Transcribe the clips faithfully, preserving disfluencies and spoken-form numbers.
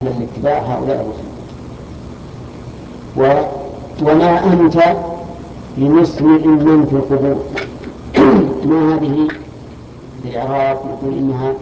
لاتباع هؤلاء الرسل. و... وما أنت بمسمع من في القبور. ما هذه الإعراب يقول إنها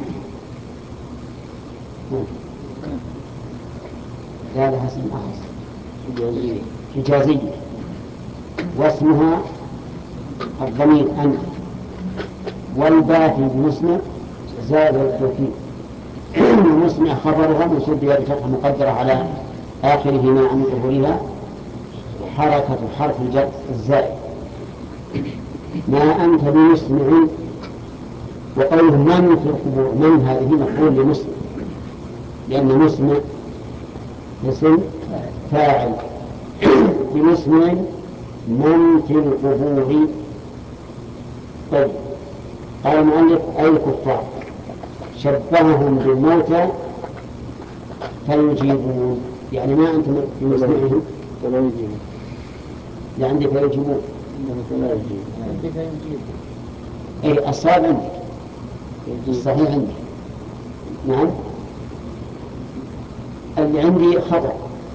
لا لها اسم آخر حجازية، واسمها الضمير أنت، والباء في مسمع زاد التوكيد. ومسمع خبرها منصوب بها بفتحة مقدرة على آخره ما عن ظهورها حركة حرف الجر الزائد. ما أنت بمسمع. وقوله من في القبور، من هذه مفعول لمسمع، لأن مسمع اسم فاعل. بمسمع من في القبور. طيب، قال المؤلف أي الكفار شبههم بالموتى فيجيبون، يعني ما أنت بمسمعهم لعندي فيجيبون. أي الصواب عندك، الصحيح عندك. نعم، اللي عندي خطأ،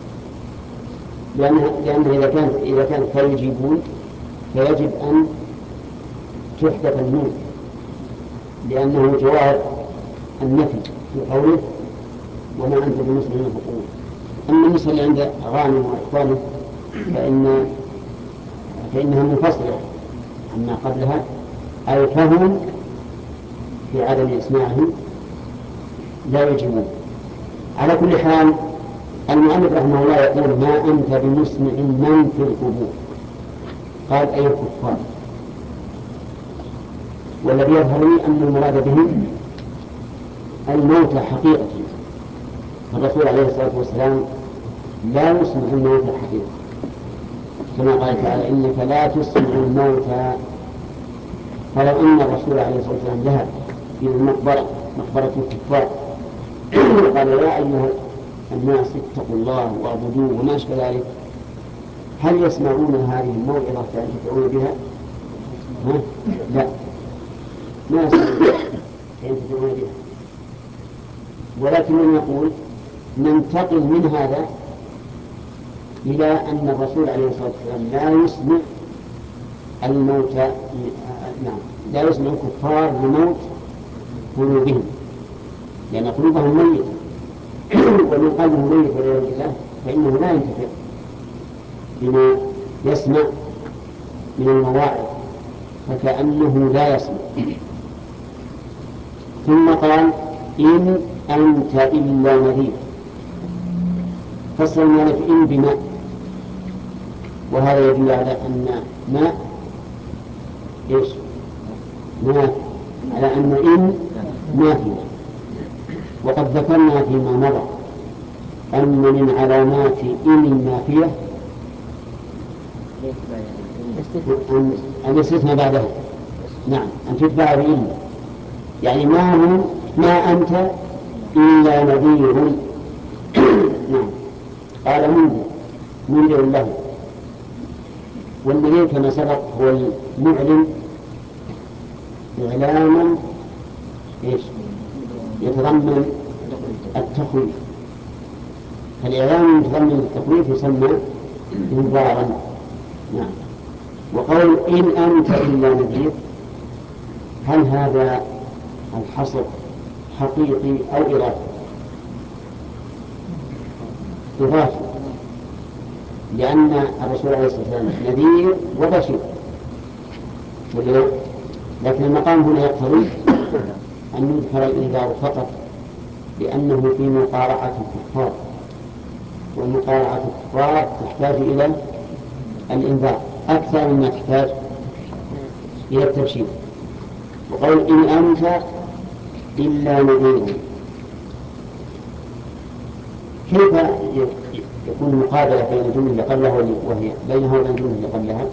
لأنه, لأنه إذا كان إذا كان فيجيبون فيجب أن تحدث النون، لأنه جواب النفي في قوله وما أنت بمسلم من القبور. أما النسخة اللي عند غانم وإخوانه فإن فإنها منفصلة عما قبلها، أي فهم في عدم إسماعهم لا يجبون. على كل حال المؤلف رحمه الله يقول ما أنت بمسمع من في القبور، قال أي الكفار. والذي يظهر لي أن المراد بهم الموتى حقيقة. الرسول عليه الصلاة والسلام لا يسمع الموتى حقيقة، كما قال تعالى إنك لا تسمع الموتى. فلو أن الرسول عليه الصلاة والسلام ذهب إلى المقبرة، مقبرة الكفار، وقال يا أيها الناس اتقوا الله واعبدوه وما أشبه ذلك، هل يسمعون هذه الموعظة فينتفعون بها؟ ها؟ لا، ما يسمعون فينتفعون بها. ولكن يقول ننتقل من هذا إلى أن الرسول عليه الصلاة والسلام لا يسمع الموتى، نعم لا يسمع الكفار بموت قلوبهم، لأن قلوبهم ميتة، ومن قلبه ميت والعياذ بالله فإنه لا ينتفع بما يسمع من المواعظ، فكأنه لا يسمع. ثم قال إن أنت إلا نذير. فصل المؤلف إن بماء، وهذا يدل على أن ماء إيش؟ ماء، على أن إن نافية. وقد ذكرنا فيما مضى أن من علامات إن النافية أن الاستثناء بعدها، نعم أن تتبع بإن، يعني ما هو ما أنت إلا نذير. نعم، قال منذر منذر له. والنذير كما سبق هو المعلن إعلاما إيش يتضمن التخويف، فالإعلام يتضمن التخويف يسمى إنذارا. نعم. وقول إن أنت إلا نذير، هل هذا الحصر حقيقي أو إضافي؟ إضافي، لأن الرسول عليه الصلاة والسلام نذير وبشير، لكن المقام هنا يقتضي أن يذكر الإنذار فقط، لأنه في مقارعة الكفار، ومقارعة الكفار تحتاج إلى الإنذار أكثر مما تحتاج إلى التبشير. وقول إن أنت إلا نذير، كيف يكون مقابلة بين الجملة اللي قبلها وهي بينها وبين الجملة اللي قبلها؟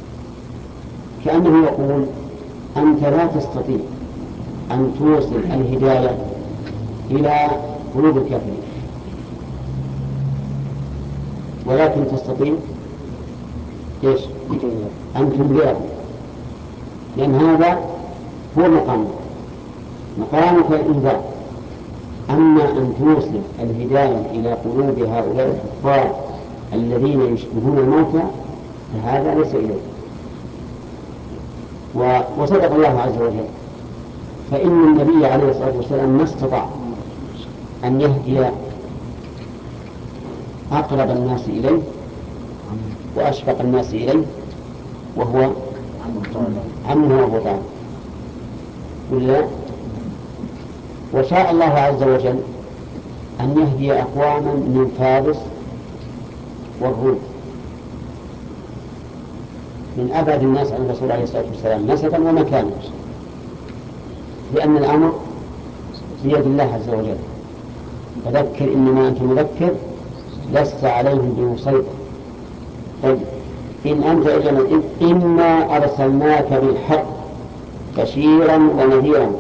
كأنه يقول أنت لا تستطيع أن توصل الهداية إلى قلوب الكافرين، ولكن تستطيع إيش؟ أن تنذرهم، لأن هذا هو مقامك، مقامك الإنذار. أما أن توصل الهداية إلى قلوب هؤلاء الكفار الذين يشبهون الموتى فهذا ليس إليه. وصدق الله عز وجل، فإن النبي عليه الصلاة والسلام ما استطاع أن يهدي أقرب الناس إليه وأشفق الناس إليه وهو عمه أبو طالب، ولا وشاء الله عز وجل أن يهدي أقواما من فارس والروم، من أبعد الناس عن الرسول عليه الصلاة والسلام نسبا ومكانا، لأن الأمر بيد الله عز وجل. فذكر إنما أنت مذكر لست عليهم بمسيطر. طيب إن أنت إلا من إنا أرسلناك بالحق بشيرا ونذيرا.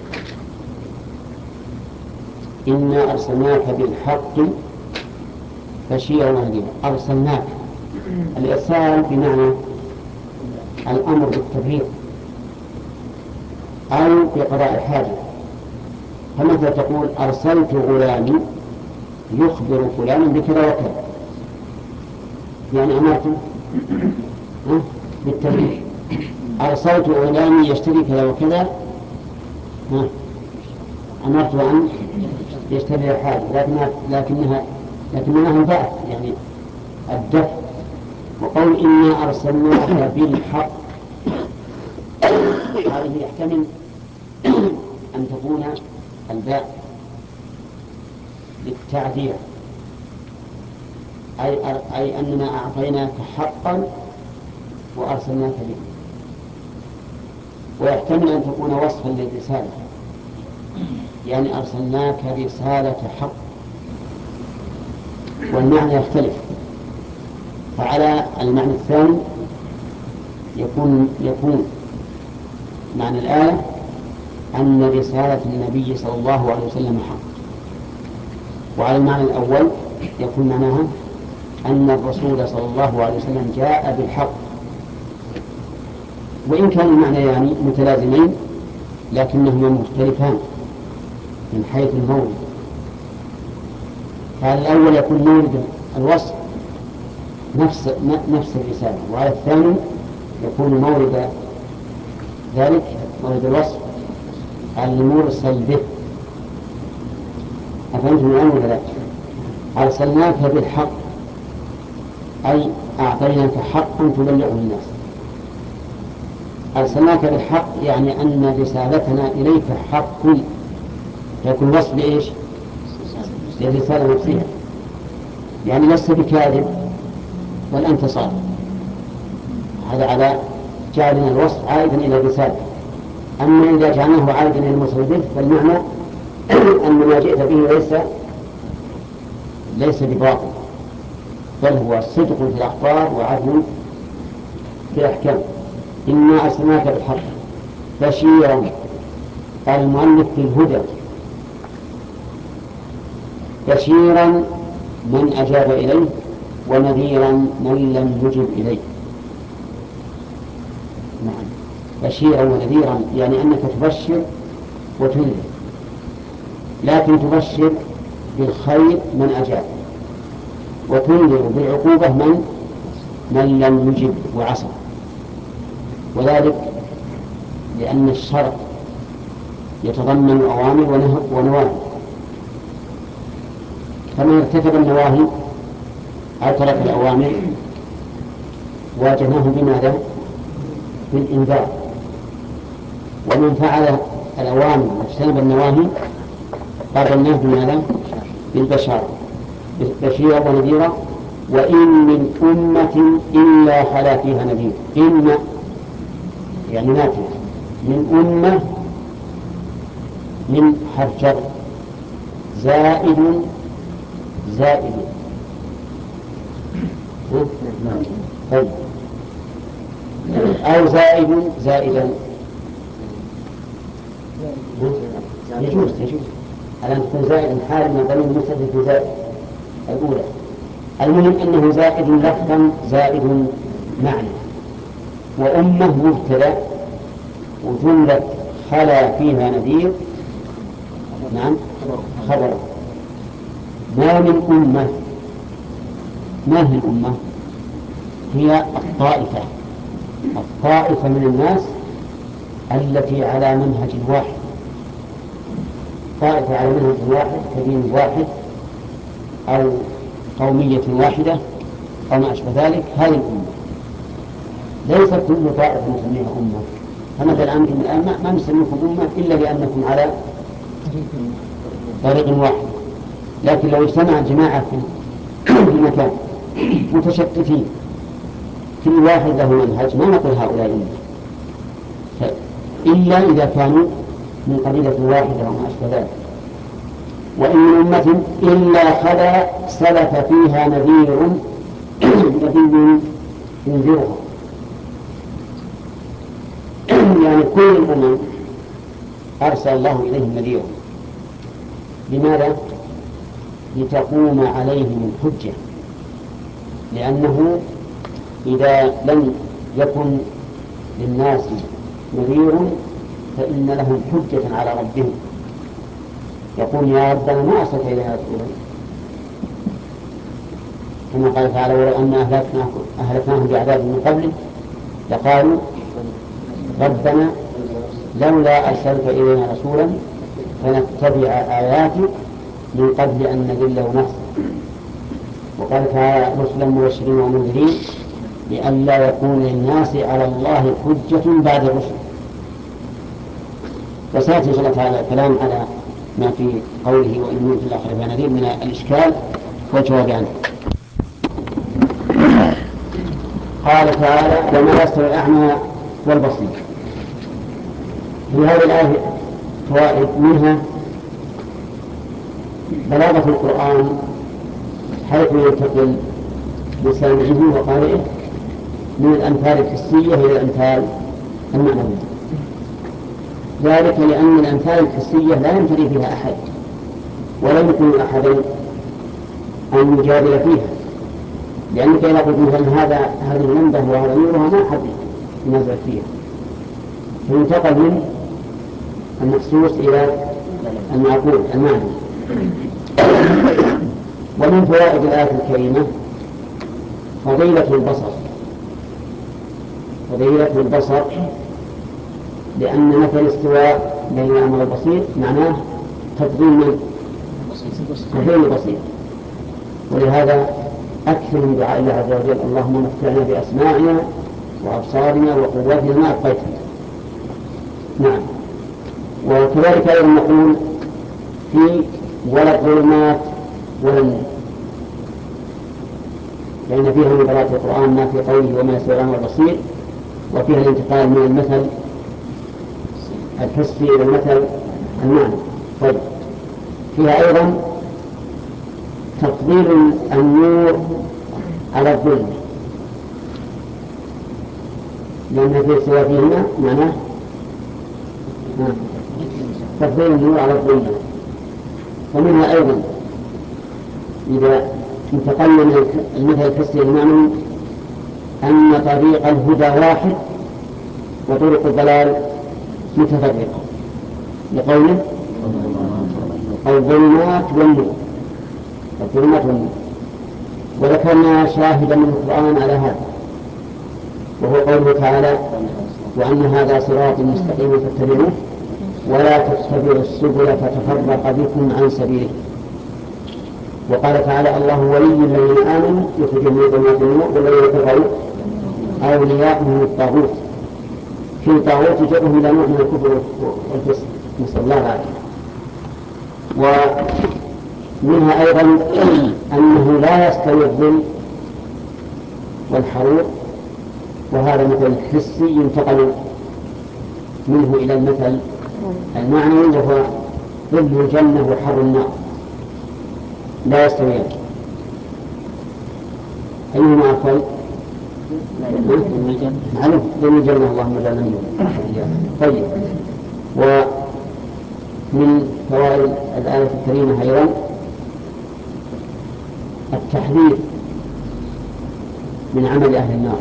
إنا أرسلناك بالحق بشيرا ونذيرا. أرسلناك، الإرسال بمعنى الأمر بالتبليغ أو بقضاء الحاجة. فمثلا تقول أرسلت غلامي يخبر فلان بكذا وكذا، يعني أمرته بالتبليغ. أرسلت غلامي يشتري كذا وكذا، أمرته أن يشتري حاجة، لكنها لكنها لكنها البعث يعني الدفع. وقول إنا أرسلناك بالحق هذه يحتمل أن تكون الباء للتعديل، أي, أي أننا أعطيناك حقا وأرسلناك به. ويحتمل أن تكون وصفا للرسالة، يعني أرسلناك رسالة حق، والمعنى يختلف. فعلى المعنى الثاني يكون يكون معنى الآية أن رسالة النبي صلى الله عليه وسلم حق، وعلى المعنى الأول يكون معناها أن الرسول صلى الله عليه وسلم جاء بالحق. وإن كان المعنى يعني متلازمين لكنهما مختلفان من حيث المورد. فعلى الأول يكون مورد الوصف نفس نفس الرسالة، وعلى الثاني يكون مورد ذلك مورد الوصف المرسل به. أفهمتم الآن ولا لا؟ أرسلناك بالحق أي أعطيناك حقا تبلغه الناس. أرسلناك بالحق يعني أن رسالتنا إليك حق، يكون وصف لإيش؟ للرسالة نفسها، يعني لست بكاذب بل أنت صادق. هذا على جعلنا الوصف عائدا إلى الرسالة. أما إذا جعلناه عائدا إلى المرسل به فالمعنى أن ما جئت به ليس ليس بباطل، بل هو صدق في الأخبار وعدل في الأحكام. إنا أرسلناك بالحق بشيرا، قال المؤلف في الهدى، بشيرا من أجاب إليه ونذيرا من لم يجب إليه. نعم، بشيرا ونذيرا يعني أنك تبشر وتنذر، لكن تبشر بالخير من أجاب، وتنذر بالعقوبة من من لم يجب وعصى. وذلك لأن الشرع يتضمن أوامر ونواهي، فمن ارتكب النواهي أو ترك الأوامر واجهناه بماذا؟ بالإنذار. ومن فعل الأوامر واجتنب النواهي قابلناه بماذا؟ بالبشارة، بشيرا ونذيرا. وإن من أمة إلا خلا فيها نذير. إن يعني نافية، من أمة من حرف جر، زائد زائد طيب، أو زائد زائدا يجوز يجوز على أن تكون زائد حال من ضمن المستدرك زائد الأولى. المهم أنه زائد لفظا زائد معنى. وأمة مبتدأ وجملة خلا فيها نذير، نعم خبره. ما من أمة. ما هي الأمة؟ هي الطائفة الطائفة من الناس التي على منهج واحد، طائفة على منهج واحد كدين واحد أو قومية واحدة أو ما أشبه ذلك. هذه الأمة. ليس كل طائفة نسميها أمة. فمثلا الآن الآن ما نسميكم أمة إلا لأنكم على طريق واحد، لكن لو اجتمع جماعة في مكان متشتتين كل واحد له منهج ما نقول هؤلاء أمة، إلا إذا كانوا من قبيلة واحدة وما أشبه ذلك. وإن من أمة إلا خلا سلف فيها نذير نبي ينذرها. يعني كل الأمم أرسل الله إليهم نذيرا. لماذا؟ لتقوم عليهم الحجة، لأنه إذا لم يكن للناس نذير فإن لهم حجة على ربهم، يقول يا ربنا ما أرسلت إلينا رسولا، كما قال تعالى ولو أن أهلكناهم بعذاب من قبله لقالوا ربنا لولا أرسلت إلينا رسولا فنتبع آياتك من قبل أن نذل ونخزى. وقال تعالى رسلا مبشرين ومنذرين لئلا يكون للناس على الله حجة بعد الرسل. وسيأتي إن شاء الله تعالى الكلام على ما في قوله وإن في الآخرة فنذير من الإشكال والجواب عنه. قال تعالى وما يستوي الأعمى والبصير. في هذه الآية فوائد، منها بلاغة القرآن حيث ينتقل لسامعه وقارئه من الأمثال الحسية إلى الأمثال المعنوية، ذلك لأن الأمثال الحسية لا يمتري فيها أحد ولا يمكن أحد أن يجادل فيها، لأنك إذا قلت مثلا هذا هذه اللمبة وهذا نورها ما أحد ينزل فيها، فينتقل من المحسوس إلى المعقول المعنى. ومن فوائد الآية الكريمة فضيلة البصر فضيلة البصر لأن مثل الاستواء بين الأعمى والبصير معناه تفضيل من تفضيل البصير. ولهذا أكثر من دعاء الله عز وجل اللهم متعنا بأسماعنا وأبصارنا وقواتنا ما أبقيتنا. نعم. وكذلك أيضا نقول في ولا الظلمات ولا النور، لأن فيها من قراءة القرآن ما في قوله وما يستوي الأعمى والبصير، وفيها الانتقال من المثل الحسي إلى المثل المعنى. طيب فيها أيضا تفضيل النور على الظلم، لأن في سوى فيهما معناه تفضيل النور على الظلم. ومنها أيضا إذا انتقلنا من المثل الحسي المعنوي أن طريق الهدى واحد وطرق الضلال متفرقة، لقوله الظلمات والنور الظلمات والنور. وذكرنا شاهدا من القرآن على هذا وهو قوله تعالى وأن هذا صراط مستقيم فاتبعوه ولا تتبعوا السبل فتفرق بكم عن سبيله. وقال تعالى الله ولي الذين آمنوا يخرجهم من ظلمات النور والذين كفروا أولياؤهم الطاغوت. في طاغوت جرهم إلى نوع من الكفر والفسق، نسأل الله العافية. ومنها أيضا أنه لا يستوي الظل والحرور، وهذا مثل حسي ينتقل منه إلى المثل المعنوي وهو ظل الجنة وحر النار لا يستويان. أيهما أفضل؟ معلوم ظل الجنة اللهم اجعلنا منه. طيب ومن فوائد الآية الكريمة أيضا التحذير من عمل أهل النار،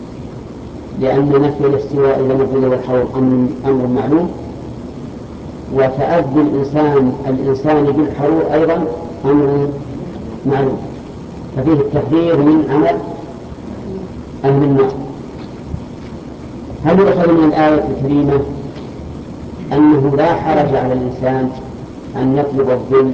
لأن نفي الاستواء إلى الظل والحرور أمر معلوم، وتأذي الإنسان الإنسان بالحرور أيضا أمر معلوم، ففيه التحذير من عمل أهل النار. هل يؤخذ من الآية الكريمة أنه لا حرج على الإنسان أن يطلب الظل؟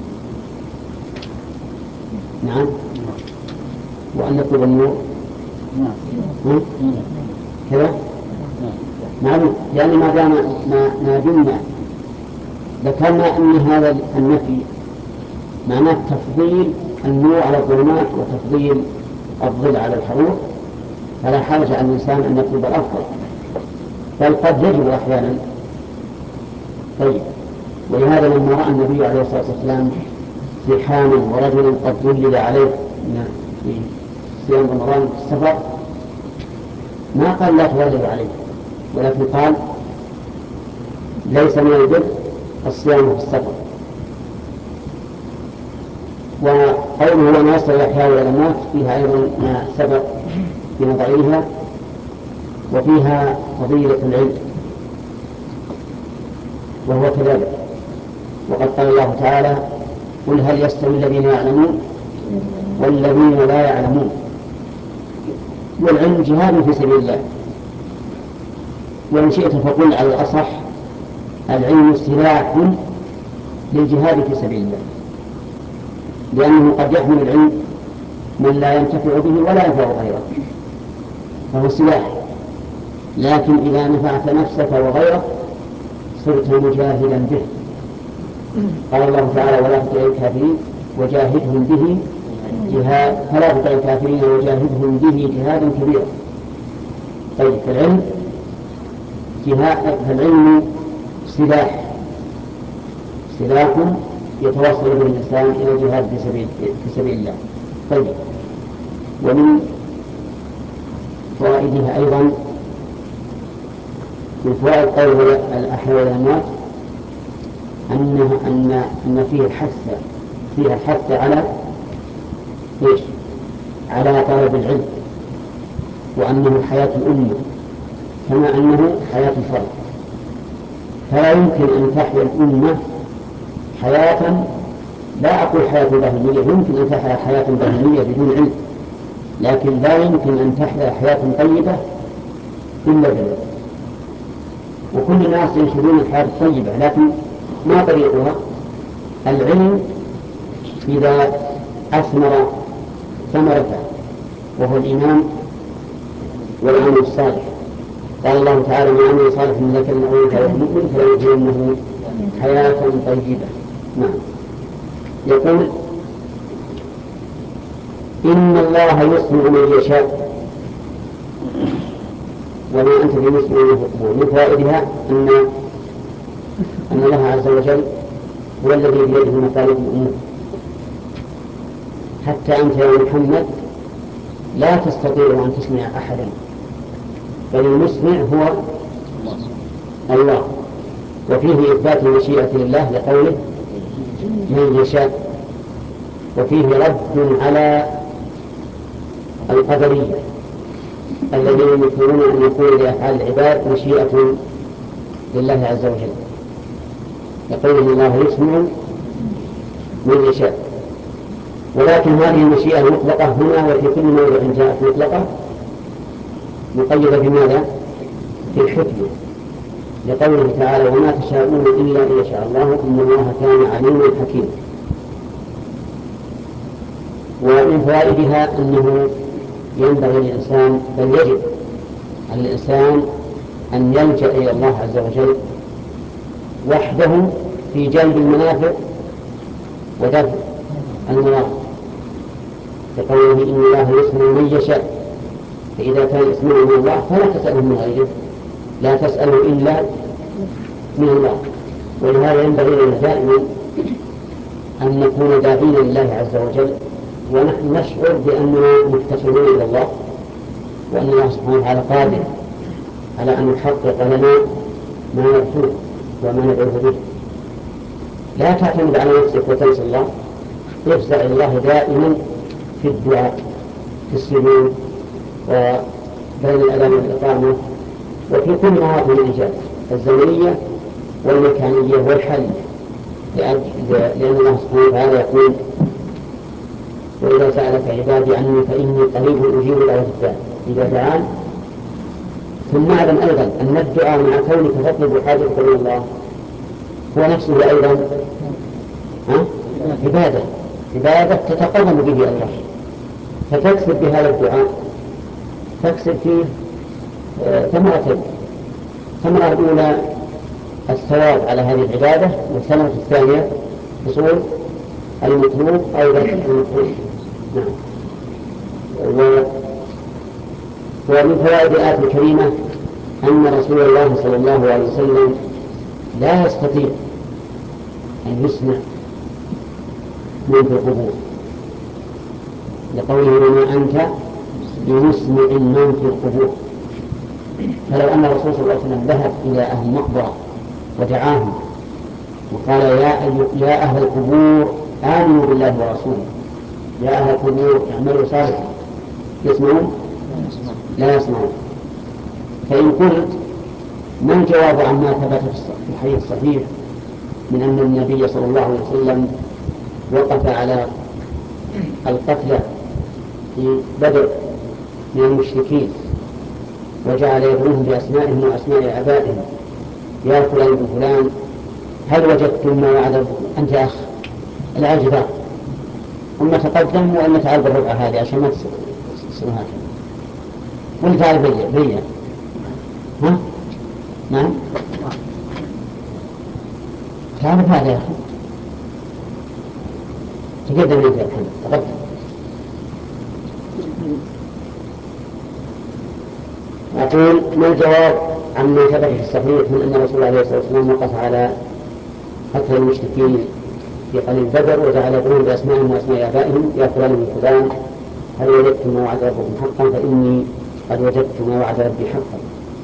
نعم. وأن يطلب النور؟ نعم. كذا معلوم، لأن ما دام ما دمنا ذكرنا أن هذا النفي معناه تفضيل النور على الظلمات وتفضيل الظل على الحرور، فلا حرج على الإنسان أن يطلب الأفضل، بل قد يجب أحيانا. طيب، ولهذا لما رأى النبي عليه الصلاة والسلام زحاما ورجلا قد ظلل عليه في صيام رمضان في السفر ما قال لا تغلب عليه، ولكن قال ليس من البر الصيام في السفر. وقوله وما يستوي الأحياء والأموات فيها أيضا ما سبق في نظرها، وفيها فضيلة العلم وهو كذلك. وقد قال الله تعالى قل هل يستوي الذين يعلمون والذين لا يعلمون. والعلم جهاد في سبيل الله، وإن شئت فقل على الأصح العلم سلاح للجهاد في سبيل الله، لأنه قد يحمل العلم من لا ينتفع به ولا ينفع غيره، فهو سلاح. لكن إذا نفعت نفسك وغيرك صرت مجاهدا به. قال الله تعالى ولا تطع الكافرين وجاهدهم به جهاد، فلا تطع الكافرين وجاهدهم به جهادا كبيرا. طيب، فالعلم جهاد، فالعلم سلاح سلاح يتوصل به الإنسان إلى الجهاد في سبيل في سبيل الله. طيب، ومن فوائدها أيضا من فوائد قول الأحياء والأموات أن أن أن فيه الحث فيها الحث على إيش؟ على طلب العلم، وأنه حياة الأمة كما أنه حياة الفرد. فلا يمكن أن تحيا الأمة حياة، لا أقول حياة بهيمية، يمكن أن تحيا حياة بهيمية بدون علم، لكن لا يمكن أن تحيا حياة طيبة إلا بالعلم. وكل الناس ينشرون الحياة الطيبة، لكن ما طريقها؟ العلم إذا أثمر ثمرته وهو الإيمان والعمل الصالح. قال الله تعالى من عمل صالح من ذكر أو أنثى وهو مؤمن فلنحيينه حياة طيبة. نعم. يقول إن الله يسمع من يشاء وما أنت بمسمع له. من فوائدها أن أن الله عز وجل هو الذي بيده مقاليد الأمور، حتى أنت يا محمد لا تستطيع أن تسمع أحدا، بل المسمع هو الله. وفيه إثبات المشيئة لله لقوله من يشاء، وفيه رد على القدرية الذين ينكرون أن يكون لأفعال العباد مشيئة لله عز وجل، يقول إن الله يسمع من يشاء. ولكن هذه المشيئة المطلقة هنا وفي كل موضع جاءت مطلقة مقيدة بماذا؟ في الحكمة، لقوله تعالى وما تشاءون إلا إن يشاء الله إن الله كان عليما حكيما. ومن فوائدها أنه ينبغي الإنسان بل يجب على الإنسان أن يلجأ إلى الله عز وجل وحده في جلب المنافع ودفع المضار، لقوله إن الله يسمع من يشاء. فإذا كان يسمع من الله فلا تسأله من غيره، لا تسأله إلا من الله. ولهذا ينبغي لنا دائما أن نكون داعين لله عز وجل ونحن نشعر بأننا مفتقرون إلى الله، وأن الله سبحانه وتعالى قادر على أن يحقق لنا ما نرجوه وما ندعوه به. لا تعتمد على نفسك وتنسى الله، افزع إلى الله دائما في الدعاء في السجود وبين الأذان والإقامة وفي كل مواطن الإجابة الزمنية والمكانية والحالية، لأن الله سبحانه وتعالى يقول: وإذا سألك عبادي عني فإني قريب أجيب دعوة الداع إذا دعان. ثم اعلم أيضا أن الدعاء مع كونك تطلب حاجتك من الله هو نفسه أيضا عبادة عبادة تتقرب به الله، فتكسب بهذا الدعاء تكسب فيه ثمرتين: الثمرة الأولى الثواب على هذه العبادة، والثمرة الثانية حصول المطلوب أو رفع المطلوب. نعم. ومن فوائد الآية الكريمة أن رسول الله صلى الله عليه وسلم لا يستطيع أن يسمع من في القبور، لقوله: وما أنت بمسمع من في القبور. فلو أن الرسول صلى الله عليه وسلم ذهب إلى أهل المقبرة ودعاهم وقال: يا, يا أهل القبور آمنوا بالله ورسوله، يا أهل القبور اعملوا صالحا، يسمعون؟ لا يسمعون. فإن قلت: ما الجواب عما ثبت في الحديث الصحيح من أن النبي صلى الله عليه وسلم وقف على القتلى في بدر من المشركين وجعل يدعوهم بأسمائهم وأسماء آبائهم: يا فلان بن فلان هل وجدتم ما وعد أنت أخ العجبة؟ ثم تقدم وأن نتعال بالربع هذه عشان ما تصير هكذا، ونفعل بيا بيا ها؟ نعم. تعرف هذا يا أخي؟ تقدم لي في الحمد تقدم. أقول: ما الجواب عما ثبت في الصحيح من أن رسول الله عليه الصلاة والسلام وقف على قتل المشركين في قليل بدر وجعل يدعوهم بأسمائهم وأسماء آبائهم: يا فلان من فلان هل وجدتم ما وعد ربكم حقا؟ فإني قد وجدت ما وعد ربي حقا.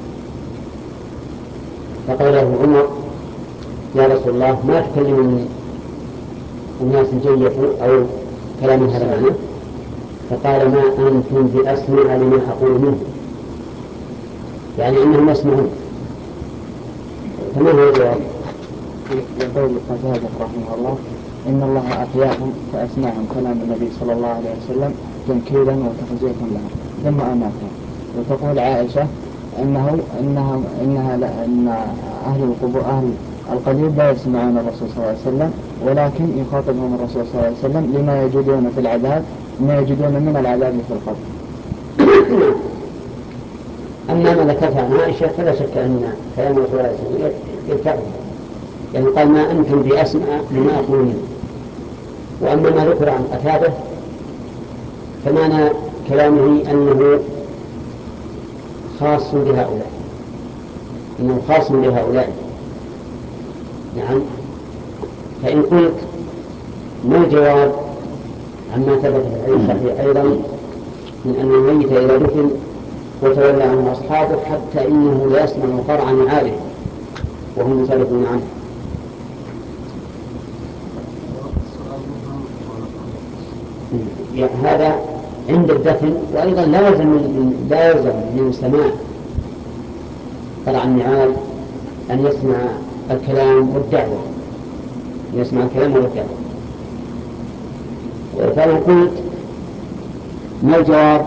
فقال له عمر: يا رسول الله ما تكلمني الناس جيدوا أو كلام هذا معنى؟ فقال: ما أنتم بأسمع لما أقول منه، يعني أنهم يسمعون. فما هو الجواب؟ يقول قتادة رحمه الله: إن الله أحياهم فأسمعهم كلام النبي صلى الله عليه وسلم تنكيلا وتخزية لهم ثم أماتهم. وتقول عائشة أنه إنها إنها أن أهل القبور أهل القليل لا يسمعون الرسول صلى الله عليه وسلم، ولكن يخاطبهم الرسول صلى الله عليه وسلم لما يجدون في العذاب ما يجدون من العذاب في القبر. أما ما ذكرت عن عائشة فلا شك أن كلام الرسول صلى الله عليه وسلم يرتعب، يعني قال: ما أنتم بأسمع لما أقول منه. وأما ما ذكر عن قتادة فمعنى كلامه أنه خاص بهؤلاء، إنه خاص بهؤلاء. نعم. فإن قلت: ما الجواب عما ثبت في الحديث الصحيح أيضا من أن الميت إذا دفن وتولى عنه أصحابه حتى إنه لا يسمع قرع نعاله وهم يسالكون عنه؟ يعني هذا عند الدفن، وأيضا لا يلزم من لا يلزم من سماع قرع النعال أن يسمع الكلام والدعوة، يسمع الكلام والدعوة. فلو قلت: ما الجواب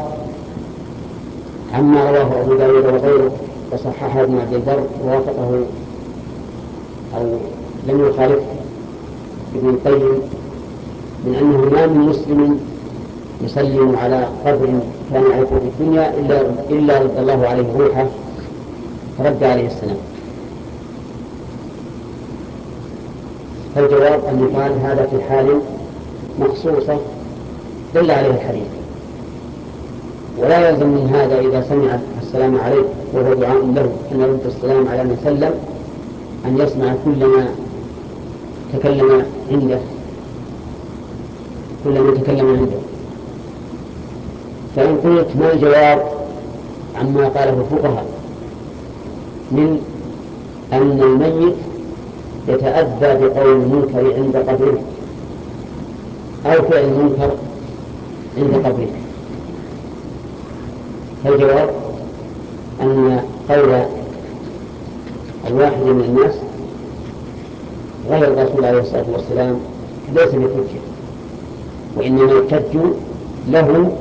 عما رواه أبو داود وغيره وصححه ابن عبد البر ووافقه أو لم يخالف ابن القيم من أنه ما من مسلم يسلم على قبر كان يعرفه في الدنيا إلا إلا رد الله عليه روحه فرد عليه السلام؟ فالجواب أن يقال هذا في حال مخصوصة دل عليه الحديث، ولا يلزم من هذا إذا سمع السلام عليه وهو دعاء له أن يرد السلام على من سلم أن يسمع كل ما تكلم عنده كل ما تكلم عنده. فإن قلت: ما الجواب عما قاله الفقهاء من أن الميت يتأذى بقول المنكر عند قبره أو فعل المنكر عند قبره؟ فالجواب أن قول الواحد من الناس غير الرسول عليه الصلاة والسلام ليس بحجة، وإنما يحتج له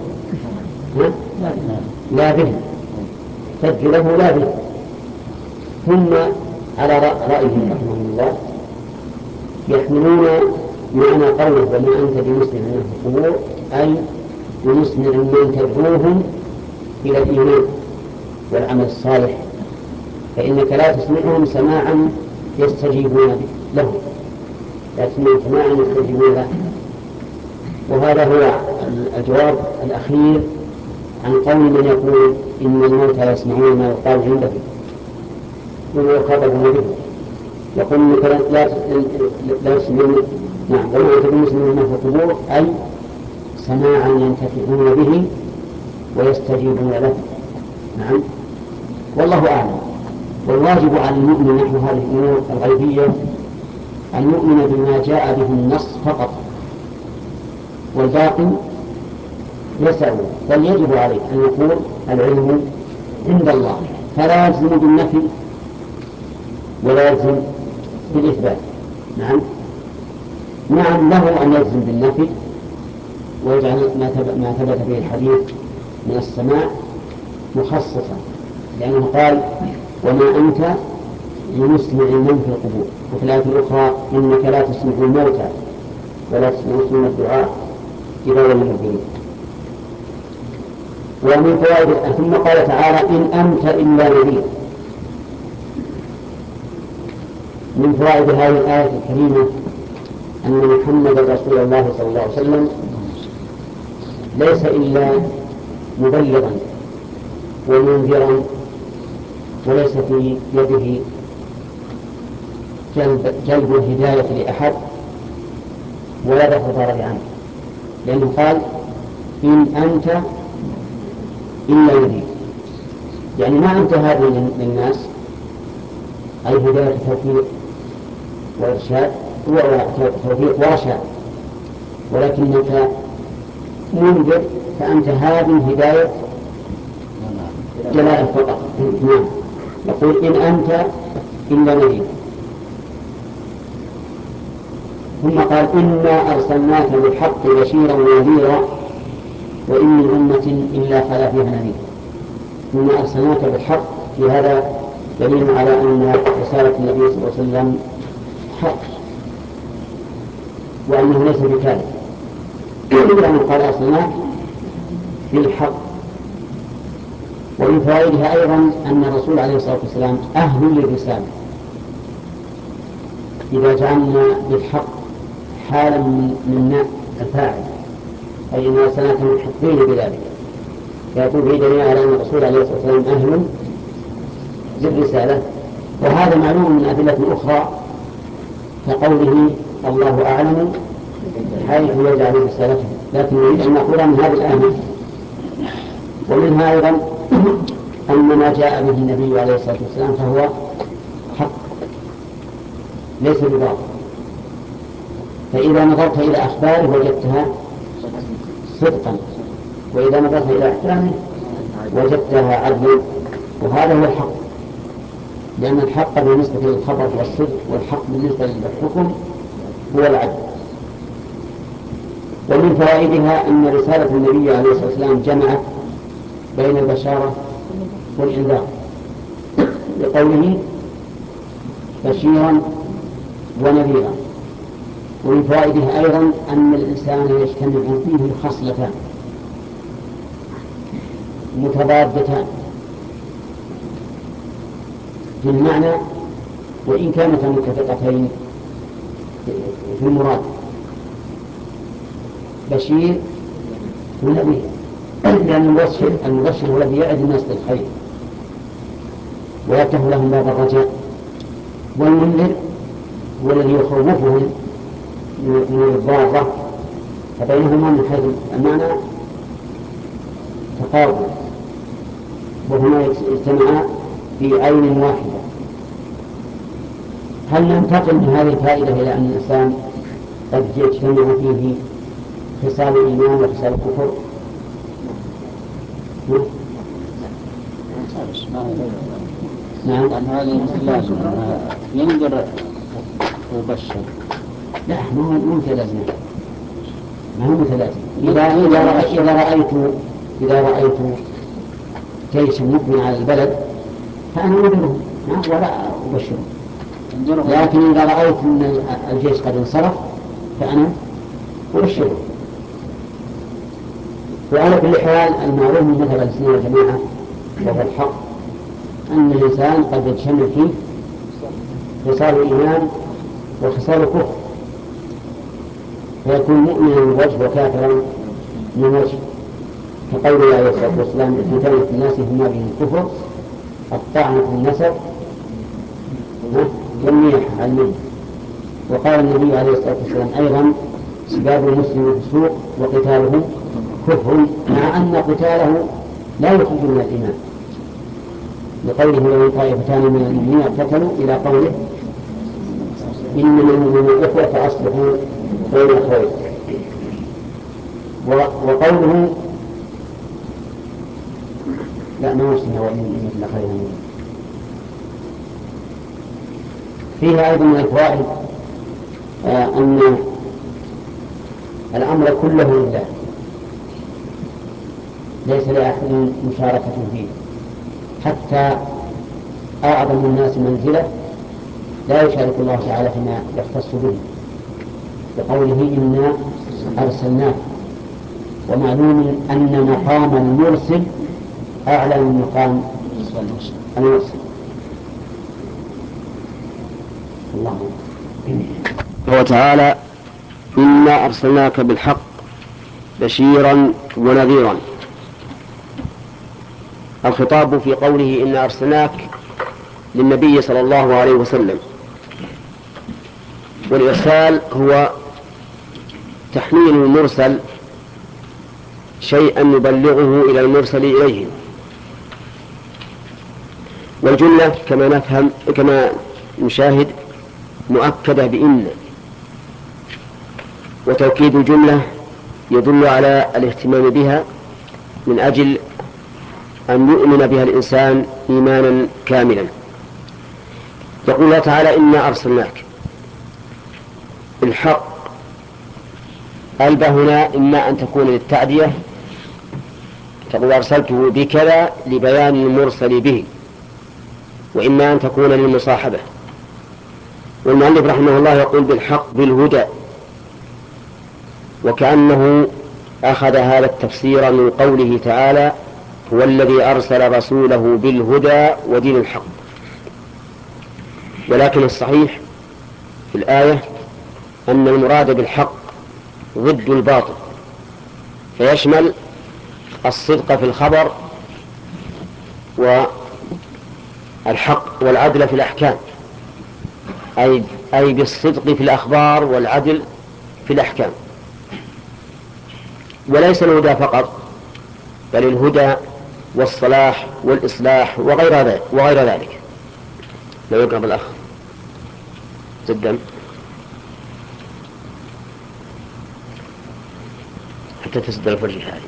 لا به، يحتج له لا به. ثم على رأيهم رحمه الله يحملون معنى قوله وما أنت بمسمع من في القبور أي بمسمع من تدعوهم إلى الإيمان والعمل الصالح، فإنك لا تسمعهم سماعا يستجيبون له، لا تسمعهم سماعا يستجيبون له. وهذا هو الجواب الأخير عن قول من يقول إن الموتى يسمعون ما يقال عنده وما يخاطبون به، يقول إنك لا لا يسمعون. نعم، وما أنت بمسمع ما في القبور أي سماعا ينتفعون به ويستجيبون له. نعم، والله أعلم. والواجب على المؤمن نحو هذه الأمور الغيبية أن يؤمن بما جاء به النص فقط، والباقي يسأل، بل يجب عليه أن يقول العلم عند الله، فلا يلزم بالنفي ولا يلزم بالإثبات. نعم نعم له أن يلزم بالنفي ويجعل ما ثبت به الحديث من السماع مخصصا، لأنه قال وما أنت بمسمع من في القبور، وفي الآية الأخرى إنك لا تسمع الموتى ولا تسمع الدعاء إذا ولوا الدين. ومن فوائد ثم قال تعالى إن أنت إلا نذير. من فوائد هذه الآية الكريمة أن محمد رسول الله صلى الله عليه وسلم ليس إلا مبلغا ومنذرا، وليس في يده جلب, جلب الهداية لأحد ولا دفع الضرر عنه، لأنه قال إن أنت إلا نذير، يعني ما أنت هذه للناس أي هداية توفيق وإرشاد توفيق ورشاد، ولكنك منذر، فأنت هذه هداية جلال فقط. نعم، يقول إن أنت إلا نذير. ثم قال إنا أرسلناك بالحق بشيرا ونذيرا وإن من أمة إلا خلا فيها نذير. ثم أرسلناك بالحق، في هذا دليل على أن رسالة النبي صلى الله عليه وسلم حق وأنه ليس بكاذب، لأنه قال أرسلناك بالحق. ومن فوائدها أيضا أن الرسول عليه الصلاة والسلام أهل للرسالة، إذا جعلنا بالحق حالا من الفاعل أي أن أرسلناك محقين بذلك، فيكون في دليل على أن الرسول عليه الصلاة والسلام أهل للرسالة. وهذا معلوم من أدلة أخرى كقوله الله أعلم حيث يجعل رسالته، لكن نريد أن نقول من هذه الآية. ومنها أيضا أن ما جاء به النبي عليه الصلاة والسلام فهو حق ليس بباطل، فإذا نظرت إلى أخباره وجدتها صدقا، وإذا نظرت إلى أحكامه وجدتها عدلا، وهذا هو الحق، لأن الحق بالنسبة للخبر هو الصدق، والحق بالنسبة للحكم هو العدل. ومن فوائدها أن رسالة النبي عليه الصلاة والسلام جمعت بين البشارة والإنذار، لقوله بشيرا ونذيرا. ومن فوائدها أيضا أن الإنسان يجتمع فيه خصلتان متضادتان في المعنى وإن كانتا متفقتين في المراد، بشير ونذير، لأن المبشر المبشر هو الذي يعد الناس بالخير ويفتح لهم باب الرجاء، والمنذر هو الذي يخوفهم من الضارة، فبينهما من حيث المعنى تقارب، وهما يجتمعان في عين واحدة. هل ننتقل من هذه الفائدة إلى أن الإنسان قد يجتمع فيه خصال الإيمان وخصال الكفر؟ نعم، هذه لازم ينذر وبشر. لا ما هو متلازم، ما هو متلازم. إذا إذا رأيت إذا رأيت إذا رأيت جيشا مقبل على البلد فأنا أنذره ولا أبشره، لكن إذا رأيت أن الجيش قد انصرف فأنا أبشره. وعلى كل حال المعروف من مذهب السنة والجماعة وهو الحق أن الإنسان قد يتشمل فيه خصال الإيمان وخصال الكفر، فيكون مؤمنا من وجه وكافرا من وجه، كقوله عليه الصلاة والسلام: اثنتان في الناس هما به الكفر، الطعن في النسب والنياحة على الميت. وقال النبي عليه الصلاة والسلام أيضا: سباب المسلم فسوق وقتاله كفر، مع أن قتاله لا يخرج من الإيمان، لقوله: وإن طائفتان من المؤمنين اقتتلوا، إلى قوله: إنما المؤمنون إخوة فأصلحوا بين أخويكم. وقوله لا ما وصلنا وإن إلا خيرا فيها أيضا من الفوائد آه أن الأمر كله لله، ليس لأحد مشاركة فيه، حتى أعظم الناس منزلة لا يشارك الله تعالى فيما يختص به، بقوله: إنا أرسلناك. ومعلوم أن مقام المرسل أعلى من مقام المرسل. الله وتعالى: إنا أرسلناك بالحق بشيرا ونذيرا. الخطاب في قوله إنا أرسلناك للنبي صلى الله عليه وسلم، والإرسال هو تحميل المرسل شيئا يبلغه إلى المرسل إليه. والجملة كما نفهم كما نشاهد مؤكدة بإن، وتوكيد الجملة يدل على الاهتمام بها من أجل أن يؤمن بها الإنسان إيمانا كاملا. يقول الله تعالى: إنا أرسلناك بالحق. الباء هنا إما أن تكون للتعدية، تقول أرسلته بكذا لبيان المرسل به، وإما أن تكون للمصاحبة. والمؤلف رحمه الله يقول بالحق بالهدى، وكأنه أخذ هذا التفسير من قوله تعالى: هو الذي أرسل رسوله بالهدى ودين الحق. ولكن الصحيح في الآية أن المراد بالحق ضد الباطل، فيشمل الصدق في الخبر والحق والعدل في الأحكام، أي, أي بالصدق في الأخبار والعدل في الأحكام. وليس الهدى فقط، بل الهدى والصلاح والإصلاح وغير, وغير ذلك. لو يقرب الأخ جدا حتى تسد الفرج هذه.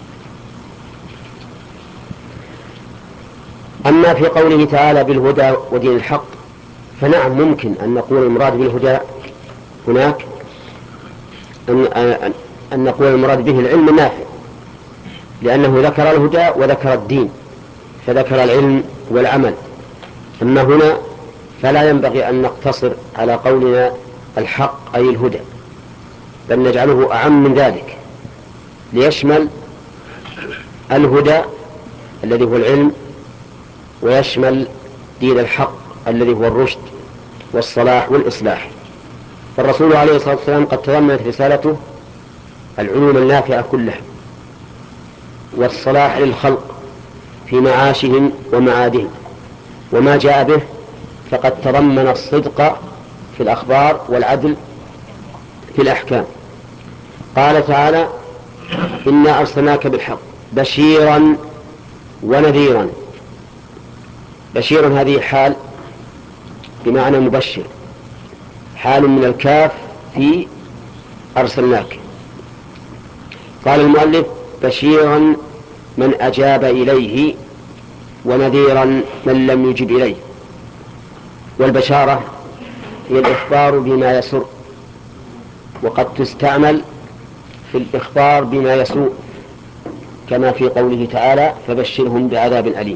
أما في قوله تعالى بالهدى ودين الحق، فنعم ممكن أن نقول المراد بالهدى هناك أن, أن, أن نقول المراد به العلم النافع، لأنه ذكر الهدى وذكر الدين، فذكر العلم والعمل. أما هنا فلا ينبغي أن نقتصر على قولنا الحق أي الهدى، بل نجعله أعم من ذلك، ليشمل الهدى الذي هو العلم، ويشمل دين الحق الذي هو الرشد والصلاح والإصلاح. فالرسول عليه الصلاة والسلام قد تضمنت رسالته العلوم النافعة كلها، والصلاح للخلق في معاشهم ومعادهم. وما جاء به فقد تضمن الصدق في الأخبار والعدل في الأحكام. قال تعالى: إنا أرسلناك بالحق بشيرا ونذيرا. بشيرا هذه حال بمعنى مبشر، حال من الكاف في أرسلناك. قال المؤلف: بشيرا من أجاب إليه، ونذيرا من لم يجب إليه. والبشارة هي الإخبار بما يسر، وقد تستعمل في الإخبار بما يسوء كما في قوله تعالى فبشرهم بعذاب أليم.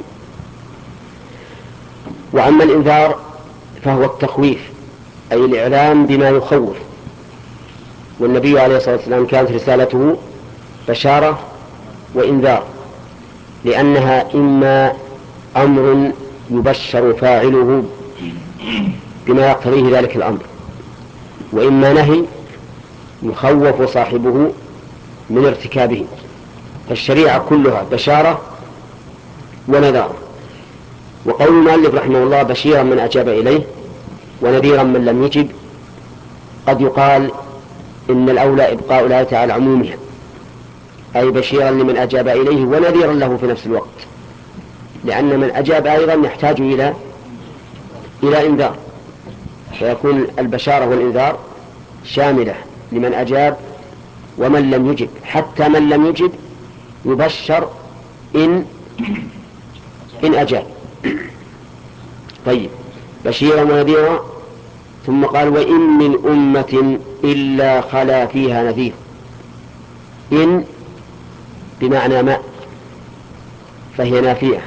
وأما الإنذار فهو التخويف، أي الإعلام بما يخوف، والنبي عليه الصلاة والسلام كانت رسالته بشارة وإنذار، لأنها إما أمر يبشر فاعله بما يقتضيه ذلك الأمر، وإما نهي يخوف صاحبه من ارتكابه. فالشريعة كلها بشارة ونذار. وقول المؤلف رحمه الله بشيرا من أجاب إليه ونذيرا من لم يجب، قد يقال إن الأولى إبقاء الآية على عمومها، أي بشيرا لمن أجاب إليه ونذيرا له في نفس الوقت، لأن من أجاب أيضا يحتاج إلى إلى إنذار، فيكون البشارة والإنذار شاملة لمن أجاب ومن لم يجب، حتى من لم يجب يبشر إن إن أجاب. طيب، بشيرا ونذيرا. ثم قال وإن من أمة إلا خلا فيها نذير. إن بمعنى ما، فهي نافية،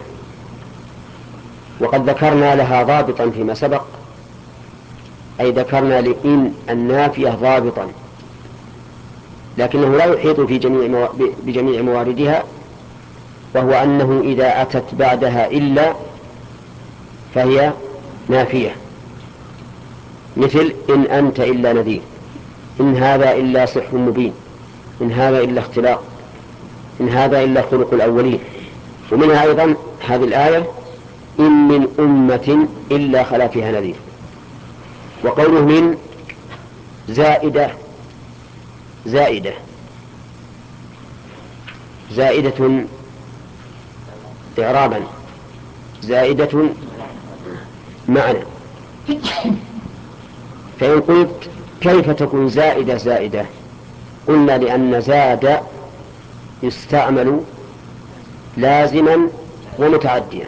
وقد ذكرنا لها ضابطا فيما سبق، أي ذكرنا لإن النافية ضابطا، لكنه لا يحيط في جميع مو... بجميع مواردها، وهو أنه إذا أتت بعدها إلا فهي نافية، مثل إن أنت إلا نذير، إن هذا إلا سحر مبين، إن هذا إلا اختلاق، إن هذا إلا خلق الأولين. ومنها أيضا هذه الآية إن من أمة إلا خلا فيها نذير. وقوله من زائدة زائدة زائدة إعرابا، زائدة معنى. فإن قلت كيف تكون زائدة زائدة، قلنا لأن زاد يستعمل لازما ومتعديا،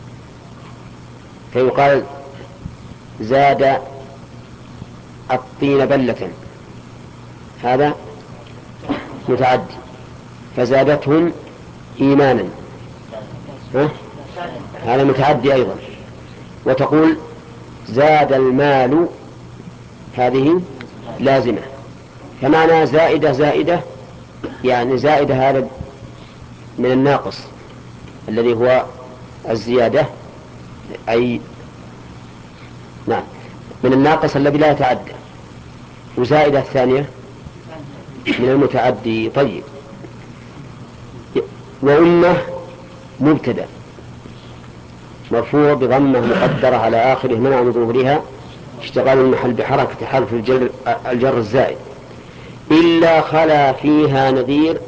فيقال زاد الطين بلة، هذا متعدي، فزادتهم إيمانا، هذا متعدي أيضا. وتقول زاد المال، هذه لازمة. فمعنى زائدة زائدة يعني زائدة هذا من الناقص الذي هو الزيادة، أي نعم من الناقص الذي لا يتعدى، وزائدة الثانية من المتعدي. طيب، وأمة مبتدأ مرفوع بضمة مقدرة على آخره منع من ظهورها اشتغال المحل بحركة حرف الجر, الجر الزائد. إلا خلا فيها نذير.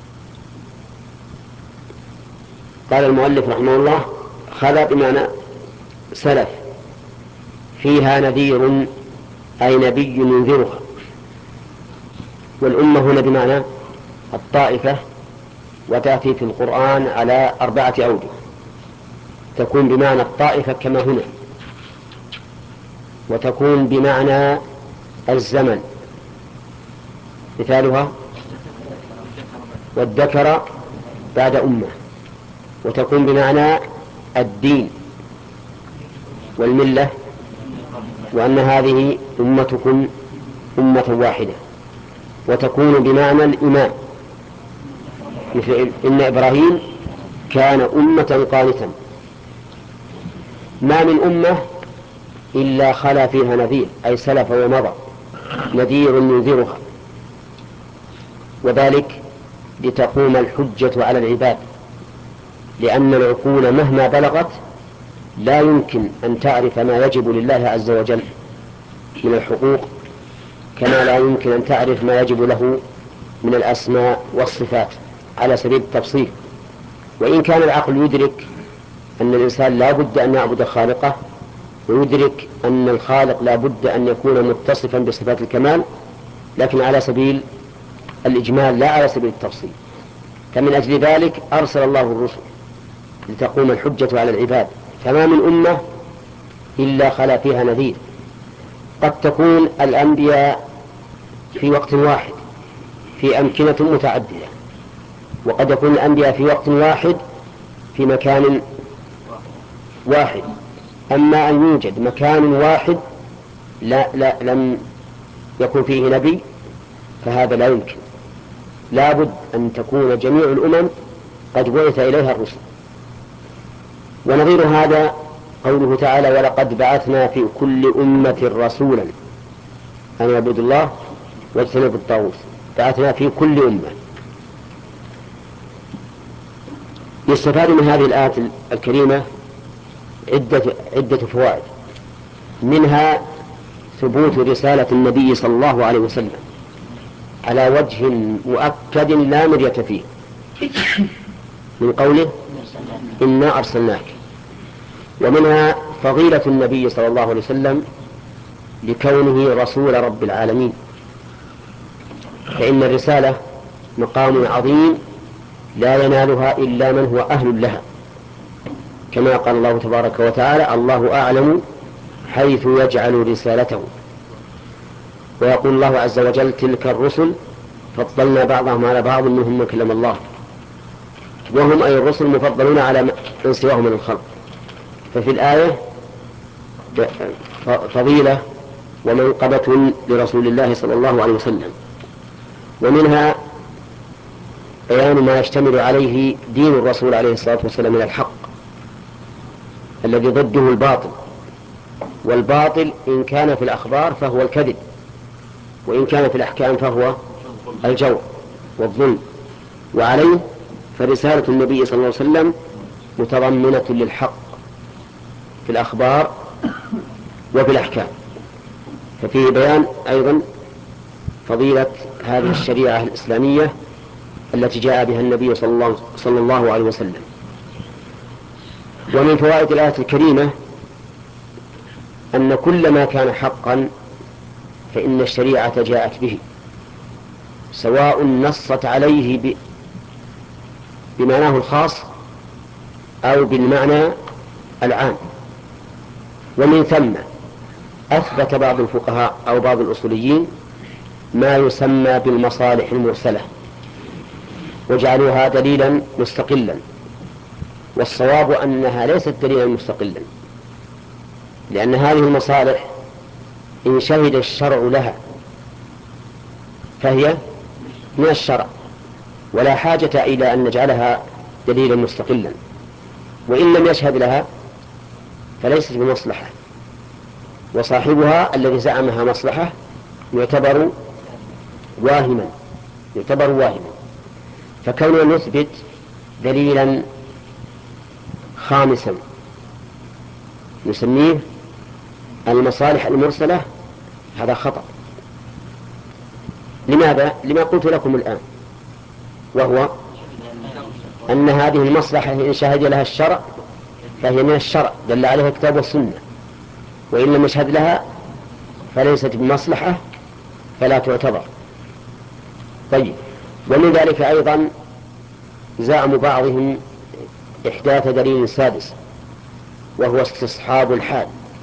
قال المؤلف رحمه الله خلا بمعنى سلف، فيها نذير أي نبي ينذرها. والأمة هنا بمعنى الطائفة، وتأتي في القرآن على أربعة أوجه، تكون بمعنى الطائفة كما هنا، وتكون بمعنى الزمن، مثالها والذكر بعد أمة، وتكون بمعنى الدين والملة، وأن هذه أمتكم أمة واحدة، وتكون بمعنى الإمام، مثل إن إبراهيم كان أمة قانتا. ما من أمة إلا خلا فيها نذير، أي سلف ومضى نذير ينذرها، وذلك لتقوم الحجة على العباد، لأن العقول مهما بلغت لا يمكن أن تعرف ما يجب لله عز وجل من الحقوق، كما لا يمكن أن تعرف ما يجب له من الأسماء والصفات على سبيل التفصيل. وإن كان العقل يدرك أن الإنسان لا بد أن يعبد خالقه، ويدرك أن الخالق لا بد أن يكون متصفا بصفات الكمال، لكن على سبيل الإجمال لا على سبيل التفصيل. فمن أجل ذلك أرسل الله الرسل لتقوم الحجة على العباد. فما من أمة إلا خلا فيها نذير، قد تكون الأنبياء في وقت واحد في أمكنة متعددة، وقد يكون الأنبياء في وقت واحد في مكان واحد. أما أن يوجد مكان واحد لا, لا لم يكن فيه نبي فهذا لا يمكن، لا بد أن تكون جميع الأمم قد بعث إليها الرسل. ونظير هذا قوله تعالى: ولقد بعثنا في كل أمة رسولا أن يعبدوا الله واجتنبوا الطاغوت. بعثنا في كل أمة. يستفاد من هذه الآية الكريمة عدة, عدة فوائد، منها ثبوت رسالة النبي صلى الله عليه وسلم على وجه مؤكد لا مرية فيه، من قوله: إنا أرسلناك. ومنها فضيلة النبي صلى الله عليه وسلم لكونه رسول رب العالمين، فإن الرسالة مقام عظيم لا ينالها إلا من هو أهل لها، كما قال الله تبارك وتعالى: الله أعلم حيث يجعل رسالته. ويقول الله عز وجل: تلك الرسل فضلنا بعضهم على بعض منهم من كلم الله. وهم أي الرسل مفضلون على من سواهم من الخلق. ففي الآية فضيلة ومنقبة لرسول الله صلى الله عليه وسلم. ومنها بيان ما يشتمل عليه دين الرسول عليه الصلاة والسلام من الحق الذي ضده الباطل، والباطل إن كان في الأخبار فهو الكذب، وإن كان في الأحكام فهو الجور والظلم. وعليه فرسالة النبي صلى الله عليه وسلم متضمنة للحق في الأخبار وفي الأحكام. ففيه بيان أيضا فضيلة هذه الشريعة الإسلامية التي جاء بها النبي صلى الله, صلى الله عليه وسلم. ومن فوائد الآية الكريمة أن كل ما كان حقا فإن الشريعة جاءت به، سواء نصت عليه بمعناه الخاص أو بالمعنى العام. ومن ثم أثبت بعض الفقهاء أو بعض الأصوليين ما يسمى بالمصالح المرسلة وجعلوها دليلا مستقلا، والصواب أنها ليست دليلا مستقلا، لأن هذه المصالح إن شهد الشرع لها فهي من الشرع ولا حاجة إلى أن نجعلها دليلا مستقلا، وإن لم يشهد لها فليست بمصلحة، وصاحبها الذي زعمها مصلحة يعتبر واهما يعتبر واهما فكوننا نثبت دليلا خامسا نسميه المصالح المرسلة هذا خطأ. لماذا؟ لما قلت لكم الآن، وهو أن هذه المصلحة إن شهد لها الشرع فهي من الشرع دل عليها الكتاب والسنة، وإن لم يشهد لها فليست بمصلحة فلا تعتبر. طيب، ومن ذلك أيضا زعم بعضهم إحداث دليل سادس وهو استصحاب الحال،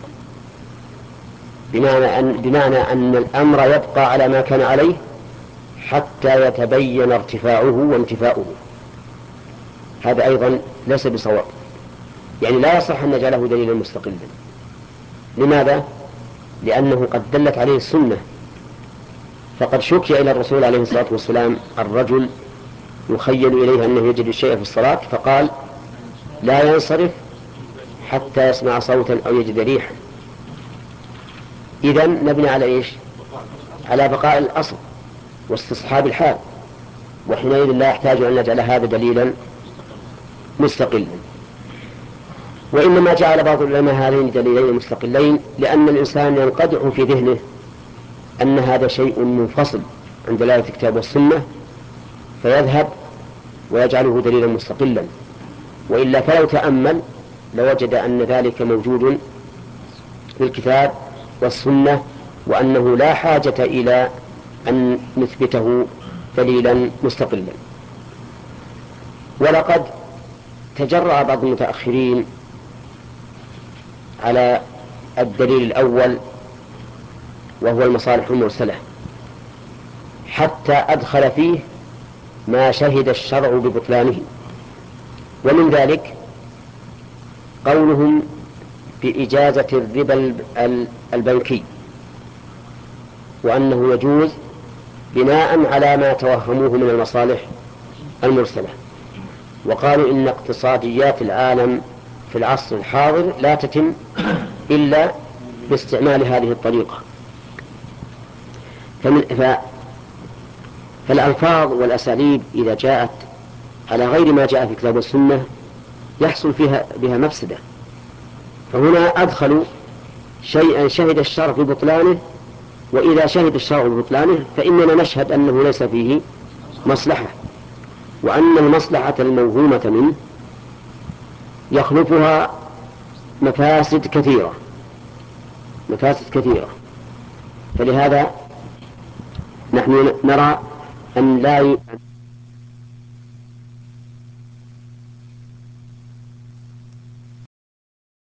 بمعنى أن, بمعنى أن الأمر يبقى على ما كان عليه حتى يتبين ارتفاعه وانتفاؤه. هذا أيضا ليس بصواب، يعني لا يصح أن نجعله دليلا مستقلا. لماذا؟ لأنه قد دلت عليه السنة، فقد شكي إلى الرسول عليه الصلاة والسلام الرجل يخيل إليه أنه يجد الشيء في الصلاة فقال: لا ينصرف حتى يسمع صوتا أو يجد ريحا. إذن نبني على إيش؟ على بقاء الأصل واستصحاب الحال، وحينئذ لا يحتاج أن نجعل هذا دليلا مستقلا. وإنما جعل بعض العلماء هذين دليلين مستقلين لأن الإنسان ينقدح في ذهنه أن هذا شيء منفصل عن دلالة الكتاب والسنة فيذهب ويجعله دليلا مستقلا، وإلا فلو تأمل لوجد أن ذلك موجود في الكتاب والسنة، وأنه لا حاجة إلى أن نثبته دليلا مستقلا. ولقد تجرأ بعض المتأخرين على الدليل الأول وهو المصالح المرسلة، حتى أدخل فيه ما شهد الشرع ببطلانه. ومن ذلك قولهم بإجازة الربا البنكي، وأنه يجوز بناء على ما توهموه من المصالح المرسلة. وقالوا إن اقتصاديات العالم في العصر الحاضر لا تتم إلا باستعمال هذه الطريقة. فمن ف... فالألفاظ والأساليب إذا جاءت على غير ما جاء في الكتاب والسنة يحصل فيها بها مفسدة. فهنا أدخلوا شيئا شهد الشرع ببطلانه، وإذا شهد الشرع ببطلانه فإننا نشهد أنه ليس فيه مصلحة، وأن المصلحة الموهومة منه يخلفها مفاسد كثيرة مفاسد كثيرة فلهذا نحن نرى أن لا ي...